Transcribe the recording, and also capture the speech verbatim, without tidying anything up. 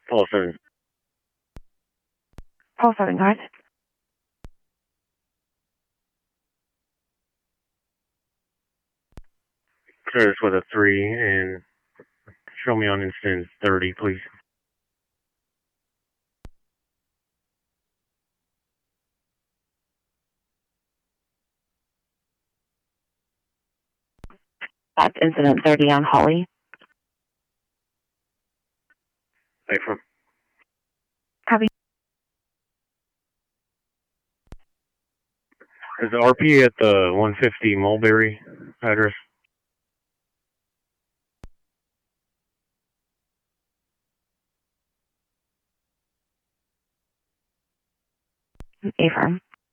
Paul seven. Paul seven, guys. Clear us with a three and show me on instance thirty, please. That's incident thirty on Holly. Affirm. Copy. Is the R P at the one fifty Mulberry address? Affirm.